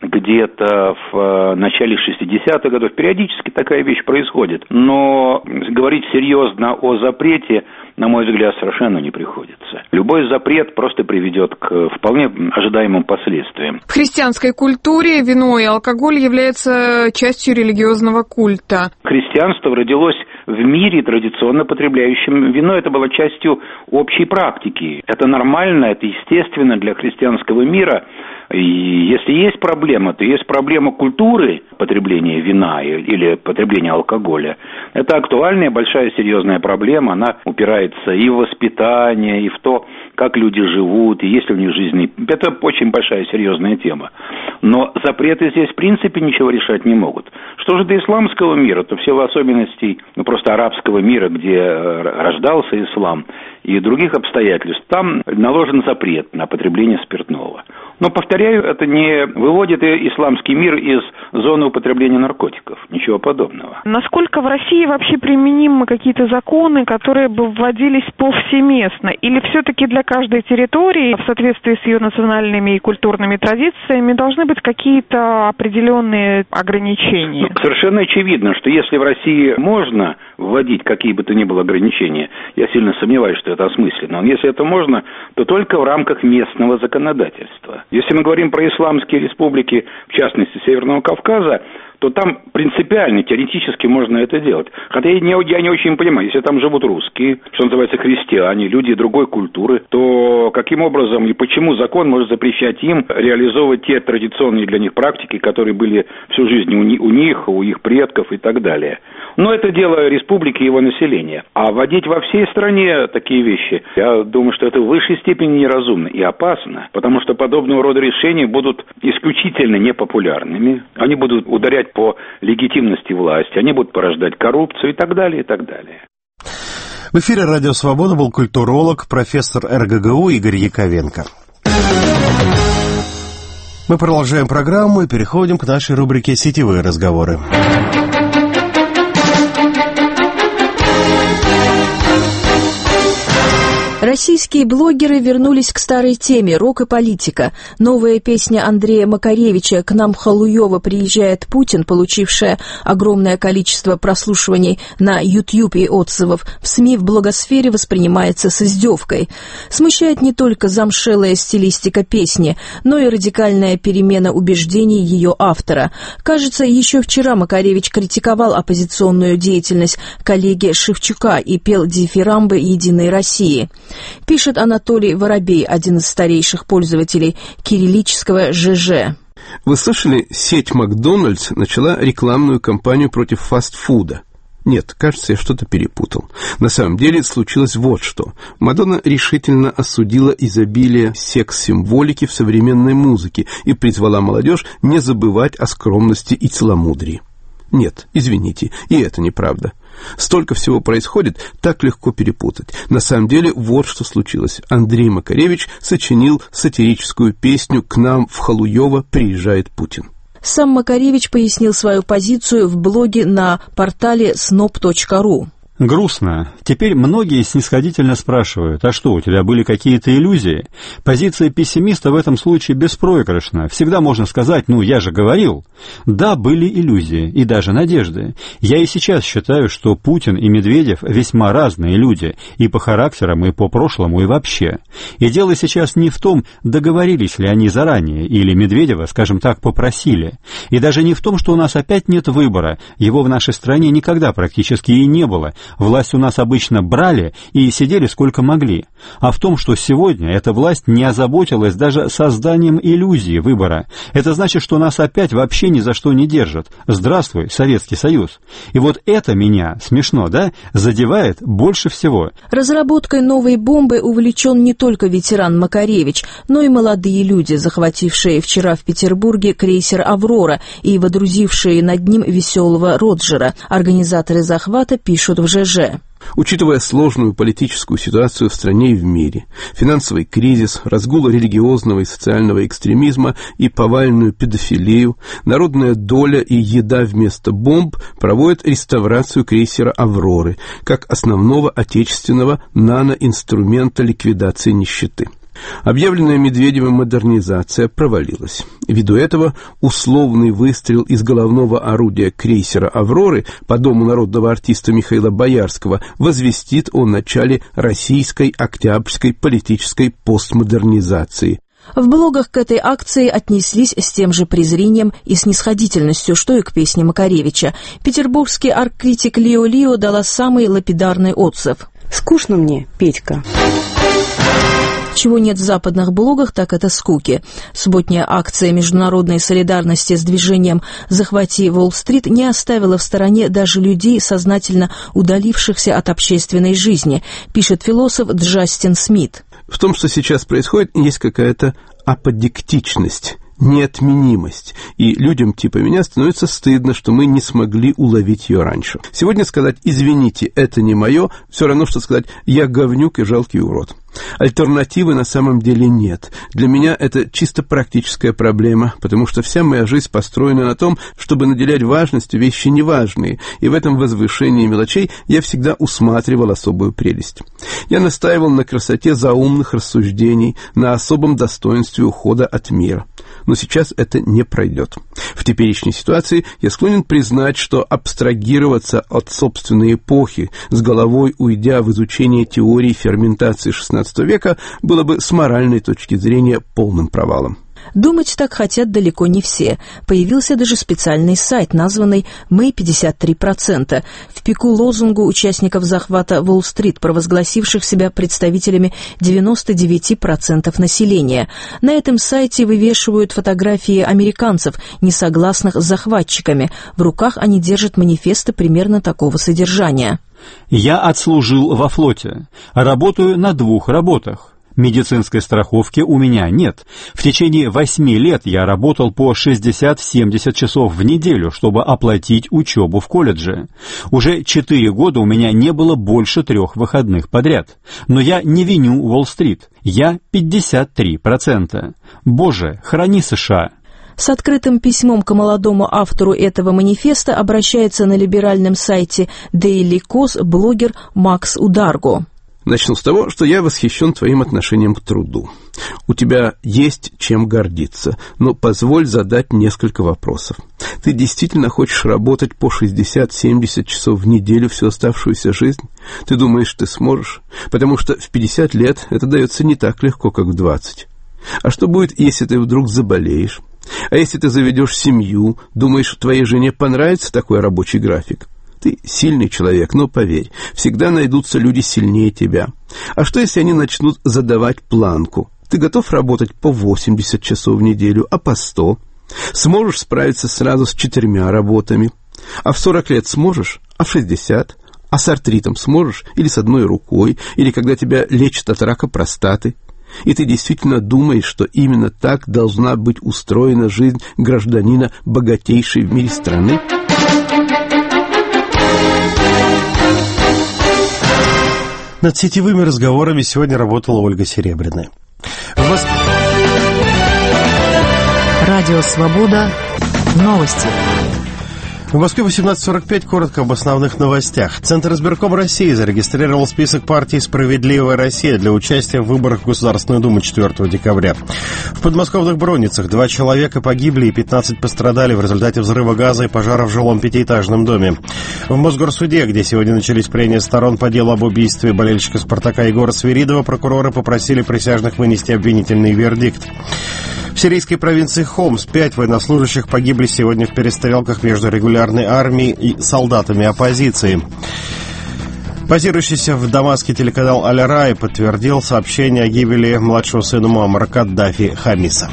где-то в начале шестидесятых годов. Периодически такая вещь происходит. Но говорить серьезно о запрете, на мой взгляд, совершенно не приходится. Любой запрет просто приведет к вполне ожидаемым последствиям.
В христианской культуре вино и алкоголь являются частью религиозного культа.
Христианство родилось в мире, традиционно потребляющем вино. Это было частью общей практики. Это нормально, это естественно для христианского мира. И если есть проблема, то есть проблема культуры потребления вина или потребления алкоголя. Это актуальная, большая, серьезная проблема. Она упирается и в воспитание, и в то, как люди живут, и есть ли у них жизнь. Это очень большая, серьезная тема. Но запреты здесь, в принципе, ничего решать не могут. Что же до исламского мира, то в силу особенностей, ну, просто арабского мира, где рождался ислам, и других обстоятельств, там наложен запрет на потребление спиртного. Но, повторяю, это не выводит исламский мир из зоны употребления наркотиков. Ничего подобного.
Насколько в России вообще применимы какие-то законы, которые бы вводились повсеместно? Или все-таки для каждой территории, в соответствии с ее национальными и культурными традициями, должны быть какие-то определенные ограничения?
Ну, совершенно очевидно, что если в России можно вводить какие бы то ни было ограничения, я сильно сомневаюсь, что это осмысленно, но если это можно, то только в рамках местного законодательства. Если мы говорим про исламские республики, в частности Северного Кавказа, то там принципиально, теоретически можно это делать. Хотя я не, я не очень понимаю, если там живут русские, что называется христиане, люди другой культуры, то каким образом и почему закон может запрещать им реализовывать те традиционные для них практики, которые были всю жизнь у, у них, у их предков и так далее. Но это дело республики и его населения. А вводить во всей стране такие вещи, я думаю, что это в высшей степени неразумно и опасно, потому что подобного рода решения будут исключительно непопулярными, они будут ударять по легитимности власти, они будут порождать коррупцию и так далее, и так далее.
В эфире «Радио Свобода» был культуролог, профессор эр гэ гэ у Игорь Яковенко. Мы продолжаем программу и переходим к нашей рубрике «Сетевые разговоры».
Российские блогеры вернулись к старой теме «Рок и политика». Новая песня Андрея Макаревича «К нам в Халуёво приезжает Путин», получившая огромное количество прослушиваний на YouTube и отзывов в СМИ, в блогосфере воспринимается с издевкой. Смущает не только замшелая стилистика песни, но и радикальная перемена убеждений ее автора. Кажется, еще вчера Макаревич критиковал оппозиционную деятельность коллеги Шевчука и пел дифирамбы «Единой России». Пишет Анатолий Воробей, один из старейших пользователей кириллического жэ жэ.
Вы слышали, сеть «Макдональдс» начала рекламную кампанию против фастфуда? Нет, кажется, я что-то перепутал. На самом деле случилось вот что. Мадонна решительно осудила изобилие секс-символики в современной музыке и призвала молодежь не забывать о скромности и целомудрии. Нет, извините, и это неправда. Столько всего происходит, так легко перепутать. На самом деле, вот что случилось. Андрей Макаревич сочинил сатирическую песню «К нам в Халуёво приезжает Путин».
Сам Макаревич пояснил свою позицию в блоге на портале сноп точка ру.
Грустно. Теперь многие снисходительно спрашивают, а что, у тебя были какие-то иллюзии? Позиция пессимиста в этом случае беспроигрышна. Всегда можно сказать, ну, я же говорил. Да, были иллюзии и даже надежды. Я и сейчас считаю, что Путин и Медведев весьма разные люди, и по характерам, и по прошлому, и вообще. И дело сейчас не в том, договорились ли они заранее, или Медведева, скажем так, попросили. И даже не в том, что у нас опять нет выбора, его в нашей стране никогда практически и не было. Власть у нас обычно брали и сидели сколько могли. А в том, что сегодня эта власть не озаботилась даже созданием иллюзии выбора. Это значит, что нас опять вообще ни за что не держат. Здравствуй, Советский Союз. И вот это меня, смешно, да, задевает больше всего.
Разработкой новой бомбы увлечен не только ветеран Макаревич, но и молодые люди, захватившие вчера в Петербурге крейсер «Аврора» и водрузившие над ним веселого Роджера. Организаторы захвата пишут в ЖЖ.
Учитывая сложную политическую ситуацию в стране и в мире, финансовый кризис, разгул религиозного и социального экстремизма и повальную педофилию, народная доля и еда вместо бомб проводят реставрацию крейсера «Авроры» как основного отечественного наноинструмента ликвидации нищеты. Объявленная Медведевым модернизация провалилась. Ввиду этого условный выстрел из головного орудия крейсера «Авроры» по дому народного артиста Михаила Боярского возвестит о начале российской октябрьской политической постмодернизации.
В блогах к этой акции отнеслись с тем же презрением и снисходительностью, что и к песне Макаревича. Петербургский арт-критик Лио Лио дала самый лапидарный отзыв.
«Скучно мне, Петька».
Чего нет в западных блогах, так это скуки. Субботняя акция международной солидарности с движением «Захвати Уолл-стрит» не оставила в стороне даже людей, сознательно удалившихся от общественной жизни, пишет философ Джастин Смит.
В том, что сейчас происходит, есть какая-то аподиктичность, неотменимость, и людям типа меня становится стыдно, что мы не смогли уловить ее раньше. Сегодня сказать «извините, это не мое» все равно, что сказать «я говнюк и жалкий урод». Альтернативы на самом деле нет. Для меня это чисто практическая проблема, потому что вся моя жизнь построена на том, чтобы наделять важностью вещи неважные, и в этом возвышении мелочей я всегда усматривал особую прелесть. Я настаивал на красоте заумных рассуждений, на особом достоинстве ухода от мира. Но сейчас это не пройдет. В теперешней ситуации я склонен признать, что абстрагироваться от собственной эпохи, с головой уйдя в изучение теории ферментации шестнадцатого века, было бы с моральной точки зрения полным провалом.
Думать так хотят далеко не все. Появился даже специальный сайт, названный «Мы пятьдесят три процента», в пику лозунгу участников захвата Уолл-стрит, провозгласивших себя представителями девяноста девяти процентов населения. На этом сайте вывешивают фотографии американцев, не согласных с захватчиками. В руках они держат манифесты примерно такого содержания.
«Я отслужил во флоте. Работаю на двух работах. Медицинской страховки у меня нет. В течение восьми лет я работал по шестьдесят-семьдесят часов в неделю, чтобы оплатить учебу в колледже. Уже четыре года у меня не было больше трех выходных подряд. Но я не виню Уолл-стрит. Я пятьдесят три процента. Боже, храни США».
С открытым письмом к молодому автору этого манифеста обращается на либеральном сайте Daily Kos блогер Макс Ударго.
Начну с того, что я восхищен твоим отношением к труду. У тебя есть чем гордиться, но позволь задать несколько вопросов. Ты действительно хочешь работать по шестьдесят-семьдесят часов в неделю всю оставшуюся жизнь? Ты думаешь, ты сможешь? Потому что в пятьдесят лет это дается не так легко, как в двадцать. А что будет, если ты вдруг заболеешь? А если ты заведешь семью, думаешь, твоей жене понравится такой рабочий график? Ты сильный человек, но поверь, всегда найдутся люди сильнее тебя. А что, если они начнут задавать планку? Ты готов работать по восемьдесят часов в неделю, а по сто? Сможешь справиться сразу с четырьмя работами? А в сорок лет сможешь? А в шестьдесят? А с артритом сможешь? Или с одной рукой? Или когда тебя лечат от рака простаты? И ты действительно думаешь, что именно так должна быть устроена жизнь гражданина богатейшей в мире страны?
Над сетевыми разговорами сегодня работала Ольга Серебряная. Вас...
Радио «Свобода». Новости.
В Москве восемнадцать сорок пять, коротко об основных новостях. Центр избирком России зарегистрировал список партии «Справедливая Россия» для участия в выборах в Государственную Думу четвёртого декабря. В подмосковных Бронницах два человека погибли и пятнадцать пострадали в результате взрыва газа и пожара в жилом пятиэтажном доме. В Мосгорсуде, где сегодня начались прения сторон по делу об убийстве болельщика «Спартака» Егора Свиридова, прокуроры попросили присяжных вынести обвинительный вердикт. В сирийской провинции Хомс пять военнослужащих погибли сегодня в перестрелках между регулярной армией и солдатами оппозиции. Базирующийся в Дамаске телеканал «Аль-Рай» подтвердил сообщение о гибели младшего сына Муаммара Каддафи Хамиса.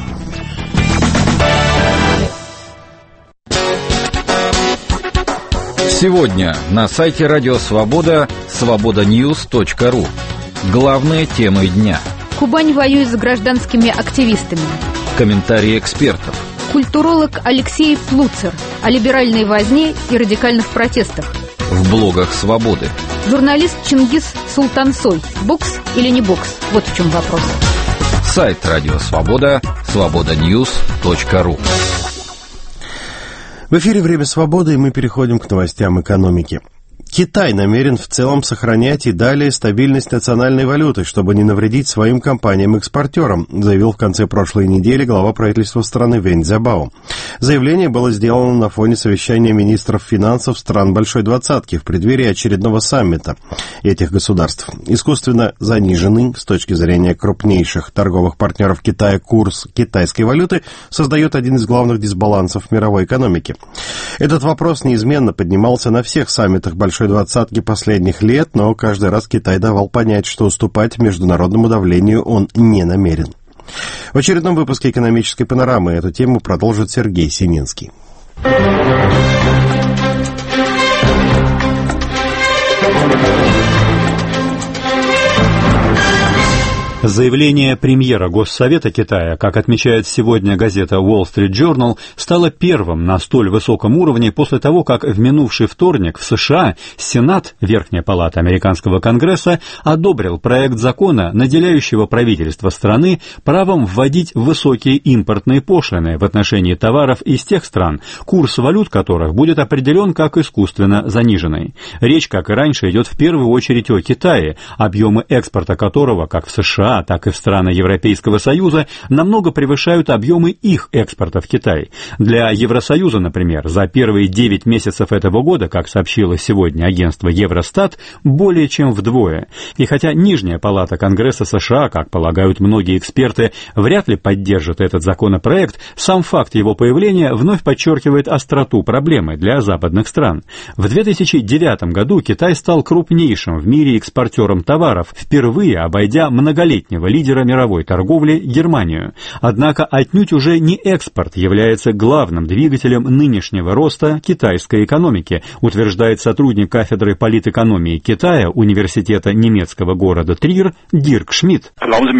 Сегодня на сайте Радио Свобода свобода ньюс точка ру. Главные темы дня.
Кубань воюет с гражданскими активистами.
Комментарии экспертов.
Культуролог Алексей Плуцер о либеральной возне и радикальных протестах.
В блогах «Свободы».
Журналист Чингис Султансой. Бокс или не бокс? Вот в чем вопрос.
Сайт Радио Свобода свобода ньюс точка ру.
В эфире «Время свободы», и мы переходим к новостям экономики. Китай намерен в целом сохранять и далее стабильность национальной валюты, чтобы не навредить своим компаниям-экспортерам, заявил в конце прошлой недели глава правительства страны Вэнь Цзябао. Заявление было сделано на фоне совещания министров финансов стран Большой Двадцатки в преддверии очередного саммита этих государств. Искусственно заниженный с точки зрения крупнейших торговых партнеров Китая курс китайской валюты создает один из главных дисбалансов мировой экономики. Этот вопрос неизменно поднимался на всех саммитах Большой Двадцатки последних лет, но каждый раз Китай давал понять, что уступать международному давлению он не намерен. В очередном выпуске «Экономической панорамы» эту тему продолжит Сергей Сининский.
Заявление премьера Госсовета Китая, как отмечает сегодня газета Wall Street Journal, стало первым на столь высоком уровне после того, как в минувший вторник в США Сенат, Верхняя палата американского Конгресса, одобрил проект закона, наделяющего правительство страны правом вводить высокие импортные пошлины в отношении товаров из тех стран, курс валют которых будет определен как искусственно заниженный. Речь, как и раньше, идет в первую очередь о Китае, объемы экспорта которого, как в США, так и в страны Европейского Союза, намного превышают объемы их экспорта в Китай. Для Евросоюза, например, за первые девять месяцев этого года, как сообщило сегодня агентство Евростат, более чем вдвое. И хотя Нижняя палата Конгресса США, как полагают многие эксперты, вряд ли поддержит этот законопроект, сам факт его появления вновь подчеркивает остроту проблемы для западных стран. В две тысячи девятом году Китай стал крупнейшим в мире экспортером товаров, впервые обойдя многолетний лидера мировой торговли Германию. Однако отнюдь уже не экспорт является главным двигателем нынешнего роста китайской экономики, утверждает сотрудник кафедры политэкономии Китая Университета немецкого города Трир Дирк Шмидт.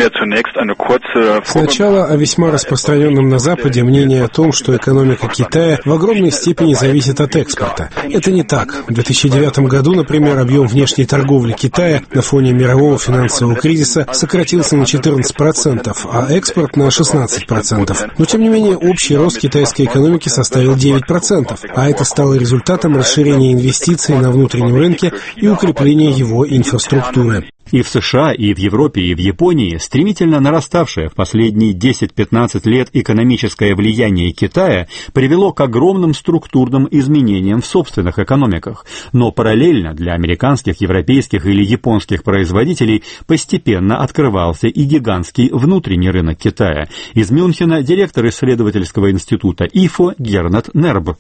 Сначала о весьма распространенном на Западе мнении о том, что экономика Китая в огромной степени зависит от экспорта. Это не так. В две тысячи девятом году, например, объем внешней торговли Китая на фоне мирового финансового кризиса сократился на четырнадцать процентов, а экспорт на шестнадцать процентов. Но, тем не менее, общий рост китайской экономики составил девять процентов, а это стало результатом расширения инвестиций на внутреннем рынке и укрепления его инфраструктуры.
И в США, и в Европе, и в Японии стремительно нараставшее в последние десять-пятнадцать лет экономическое влияние Китая привело к огромным структурным изменениям в собственных экономиках. Но параллельно для американских, европейских или японских производителей постепенно открывался и гигантский внутренний рынок Китая. Из Мюнхена директор исследовательского института ИФО Гернат Нерб.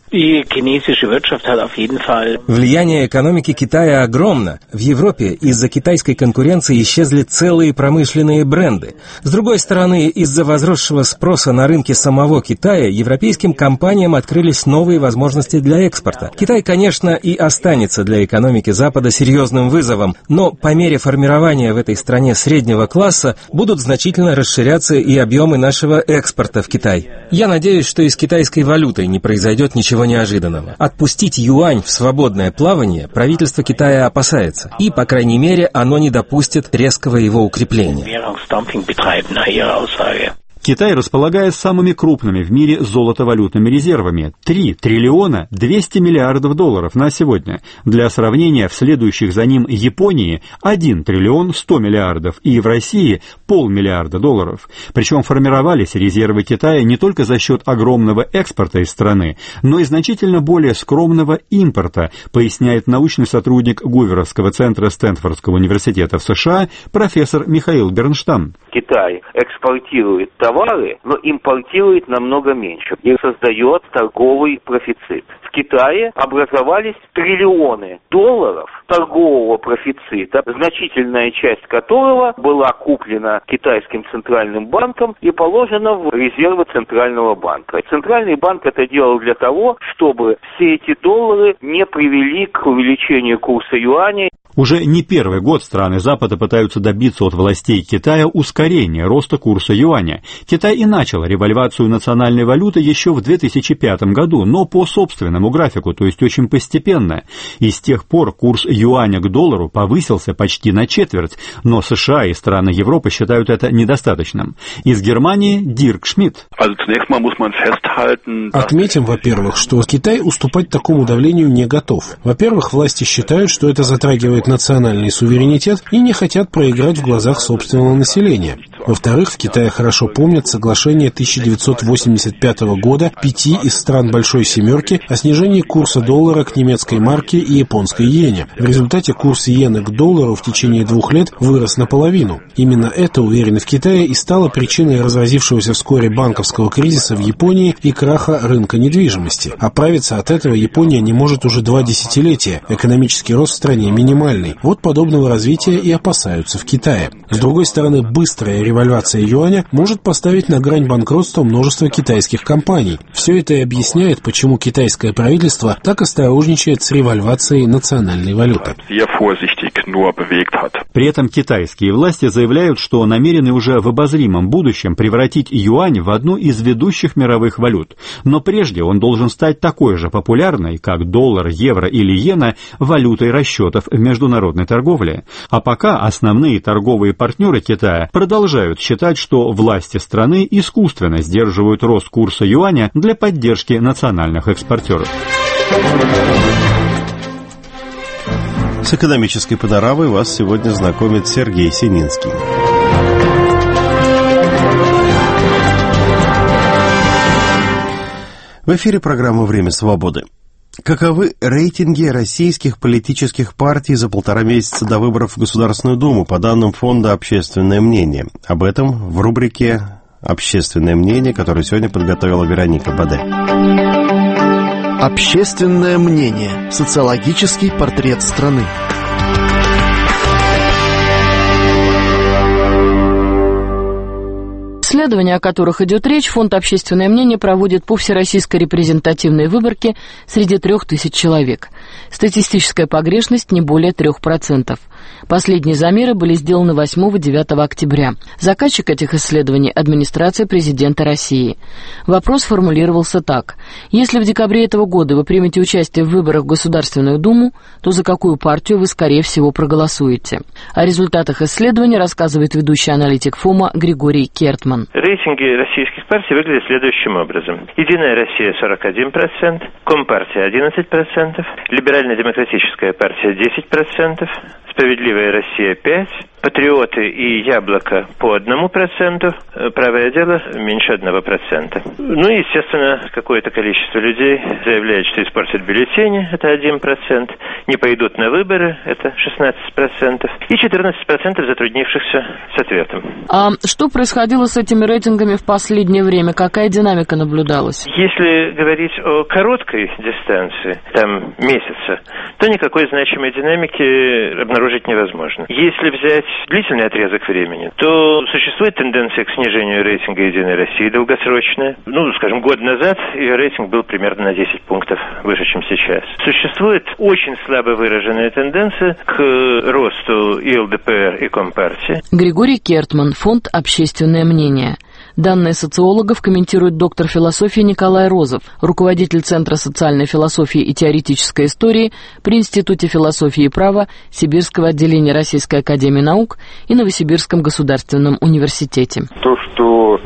Влияние экономики Китая огромно. В Европе из-за китайской конкуренции конкуренции исчезли целые промышленные бренды. С другой стороны, из-за возросшего спроса на рынке самого Китая, европейским компаниям открылись новые возможности для экспорта. Китай, конечно, и останется для экономики Запада серьезным вызовом, но по мере формирования в этой стране среднего класса будут значительно расширяться и объемы нашего экспорта в Китай. Я надеюсь, что и с китайской валютой не произойдет ничего неожиданного. Отпустить юань в свободное плавание правительство Китая опасается, и, по крайней мере, оно не допустит резкого его укрепления.
Китай располагает самыми крупными в мире золотовалютными резервами – три триллиона двести миллиардов долларов на сегодня. Для сравнения, в следующих за ним Японии – один триллион сто миллиардов и в России – полмиллиарда долларов. Причем формировались резервы Китая не только за счет огромного экспорта из страны, но и значительно более скромного импорта, поясняет научный сотрудник Гуверовского центра Стэнфордского университета в США профессор Михаил Бернштам.
Китай экспортирует товары, но импортирует намного меньше и создает торговый профицит. В Китае образовались триллионы долларов торгового профицита, значительная часть которого была куплена китайским центральным банком и положена в резервы центрального банка. Центральный банк это делал для того, чтобы все эти доллары не привели к увеличению курса юаня.
Уже не первый год страны Запада пытаются добиться от властей Китая ускорения роста курса юаня. Китай и начал револьвацию национальной валюты еще в две тысячи пятом году, но по собственному графику, то есть очень постепенно. И с тех пор курс юаня к доллару повысился почти на четверть, но США и страны Европы считают это недостаточным. Из Германии Дирк Шмидт.
Отметим, во-первых, что Китай уступать такому давлению не готов. Во-первых, власти считают, что это затрагивает национальный суверенитет и не хотят проиграть в глазах собственного населения. Во-вторых, в Китае хорошо помнят соглашение тысяча девятьсот восемьдесят пятого года пяти из стран Большой Семерки о снижении курса доллара к немецкой марке и японской иене. В результате курс иены к доллару в течение двух лет вырос наполовину. Именно это, уверены в Китае, и стало причиной разразившегося вскоре банковского кризиса в Японии и краха рынка недвижимости. Оправиться от этого Япония не может уже два десятилетия. Экономический рост в стране минимальный. Вот подобного развития и опасаются в Китае. С другой стороны, быстрая револьвация юаня может поставить на грань банкротства множество китайских компаний. Все это и объясняет, почему китайское правительство так осторожничает с револьвацией национальной валюты.
При этом китайские власти заявляют, что намерены уже в обозримом будущем превратить юань в одну из ведущих мировых валют. Но прежде он должен стать такой же популярной, как доллар, евро или иена, валютой расчетов в международной торговле. А пока основные торговые партнеры Китая продолжают считать, что власти страны искусственно сдерживают рост курса юаня для поддержки национальных экспортеров.
С экономической панорамой вас сегодня знакомит Сергей Сининский. В эфире программа «Время свободы». Каковы рейтинги российских политических партий за полтора месяца до выборов в Государственную Думу по данным фонда «Общественное мнение»? Об этом в рубрике «Общественное мнение», которую сегодня подготовила Вероника Баде.
Общественное мнение. Социологический портрет страны.
Исследования, о которых идет речь, фонд «Общественное мнение» проводит по всероссийской репрезентативной выборке среди трех тысяч человек. Статистическая погрешность не более трех процентов. Последние замеры были сделаны восьмого-девятого октября. Заказчик этих исследований – администрация президента России. Вопрос формулировался так. Если в декабре этого года вы примете участие в выборах в Государственную Думу, то за какую партию вы, скорее всего, проголосуете? О результатах исследования рассказывает ведущий аналитик ФОМа Григорий Кертман.
Рейтинги российских партий выглядят следующим образом. «Единая Россия» – сорок один процент, Компартия – одиннадцать процентов, Либерально-демократическая партия – десять процентов, «Справедливая Россия» – пять процентов, «Патриоты» и «Яблоко» по одному проценту, «Правое дело» меньше одного процента. Ну и, естественно, какое-то количество людей заявляет, что испортят бюллетени, это один процент, не пойдут на выборы, это шестнадцать процентов, и четырнадцать процентов затруднившихся с ответом.
А что происходило с этими рейтингами в последнее время? Какая динамика наблюдалась?
Если говорить о короткой дистанции, там месяца, то никакой значимой динамики обнаружить невозможно. Если взять длительный отрезок времени, то существует тенденция к снижению рейтинга «Единой России» долгосрочная. Ну, скажем, год назад ее рейтинг был примерно на десять пунктов выше, чем сейчас. Существует очень слабо выраженная тенденция к росту и ЛДПР, и Компартии.
Григорий Кертман, фонд «Общественное мнение». Данные социологов комментирует доктор философии Николай Розов, руководитель Центра социальной философии и теоретической истории при Институте философии и права Сибирского отделения Российской академии наук и Новосибирском государственном университете.
То, что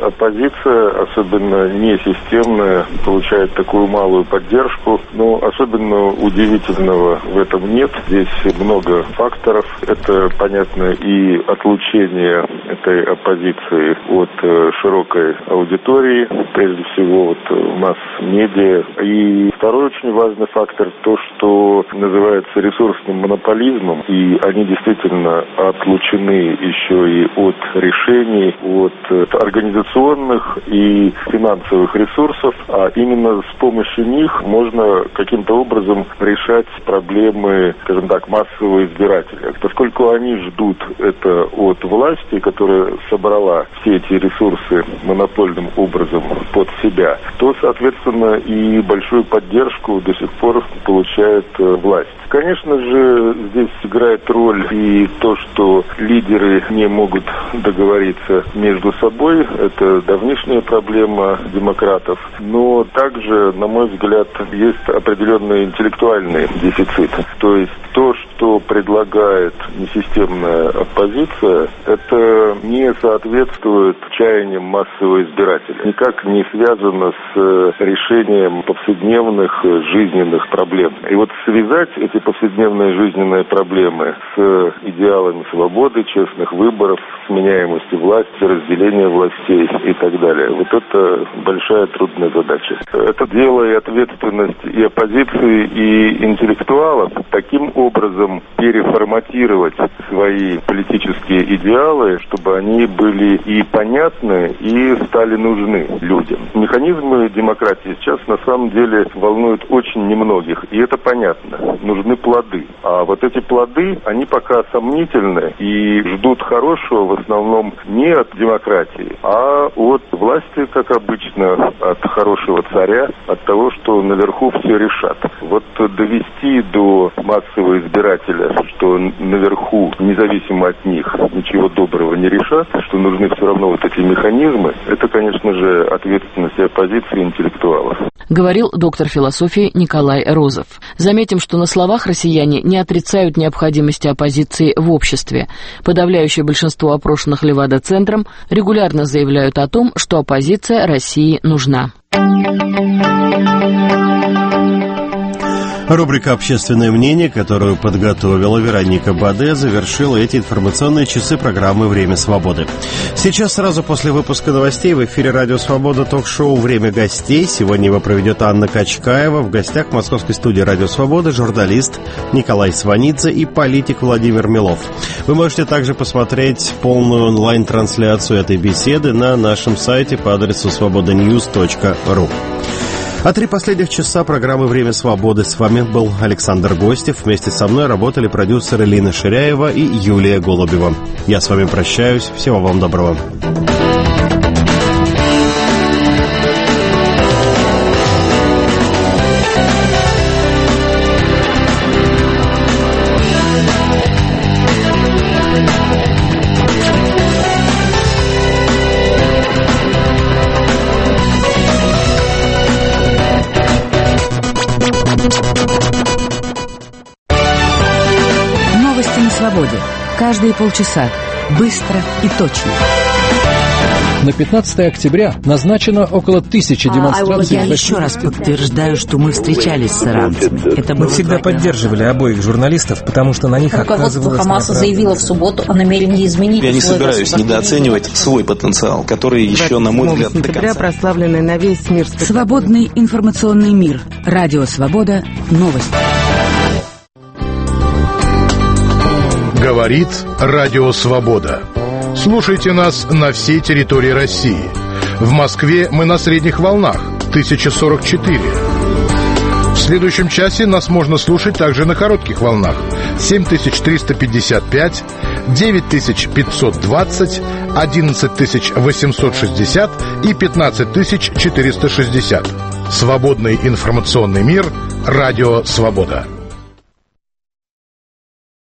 оппозиция, особенно несистемная, получает такую малую поддержку. Но особенно удивительного в этом нет. Здесь много факторов. Это, понятно, и отлучение этой оппозиции от широкой аудитории, прежде всего от масс-медиа. И второй очень важный фактор – то, что называется ресурсным монополизмом, и они действительно отлучены еще и от решений, от организационных и финансовых ресурсов, а именно с помощью них можно каким-то образом решать проблемы, скажем так, массового избирателя. Поскольку они ждут это от власти, которая собрала все эти ресурсы монопольным образом под себя, то, соответственно, и большую поддержку до сих пор получает власть. Конечно же, здесь играет роль и то, что лидеры не могут договориться между собой. Это давнишняя проблема демократов. Но также, на мой взгляд, есть определенный интеллектуальный дефицит. То есть то, что предлагает несистемная оппозиция, это не соответствует чаяниям массового избирателя. Никак не связано с решением повседневных жизненных проблем. И вот связать эти повседневные жизненные проблемы с идеалами свободы, честных выборов, сменяемости власти, разделения властей и так далее. Вот это большая трудная задача. Это дело и ответственность и оппозиции, и интеллектуалов таким образом переформатировать свои политические идеалы, чтобы они были и понятны, и стали нужны людям. Механизмы демократии сейчас на самом деле волнуют очень немногих, и это понятно. Нужны плоды. А вот эти плоды, они пока сомнительны и ждут хорошего в основном не от демократии, а от власти, как обычно, от хорошего царя, от того, что наверху все решат. Вот довести до массового избирателя, что наверху, независимо от них, ничего доброго не решат, что нужны все равно вот эти механизмы, это, конечно же, ответственность оппозиции и интеллектуалов.
Говорил доктор философии Николай Розов. Заметим, что на словах россияне не отрицают необходимости оппозиции в обществе. Подавляющее большинство опрошенных Левада-центром регулярно заявляют о том, что оппозиция России нужна.
Рубрика «Общественное мнение», которую подготовила Вероника Баде, завершила эти информационные часы программы «Время свободы». Сейчас, сразу после выпуска новостей, в эфире «Радио Свобода» ток-шоу «Время гостей». Сегодня его проведет Анна Качкаева. В гостях в московской студии «Радио Свобода» журналист Николай Сванидзе и политик Владимир Милов. Вы можете также посмотреть полную онлайн-трансляцию этой беседы на нашем сайте по адресу свобода ньюс точка ру. А три последних часа программы «Время свободы». С вами был Александр Гостев. Вместе со мной работали продюсеры Лина Ширяева и Юлия Голубева. Я с вами прощаюсь. Всего вам доброго.
Каждые полчаса. Быстро и точно.
На пятнадцатое октября назначено около тысячи демонстраций.
Я еще раз подтверждаю, что мы встречались с иранцами. Это
мы всегда поддерживали обоих журналистов, потому что на них оказывалось...
Руководство Хамаса заявило в субботу о намерении изменить...
Я не собираюсь недооценивать свой потенциал, который еще, на мой взгляд, до конца.
Прославленный на весь мир...
Свободный информационный мир. Радио Свобода. Новости.
Говорит Радио Свобода. Слушайте нас на всей территории России. В Москве мы на средних волнах тысяча сорок четыре. В следующем часе нас можно слушать также на коротких волнах семь тысяч триста пятьдесят пять, девять тысяч пятьсот двадцать, одиннадцать тысяч восемьсот шестьдесят и пятнадцать тысяч четыреста шестьдесят. Свободный информационный мир. Радио Свобода.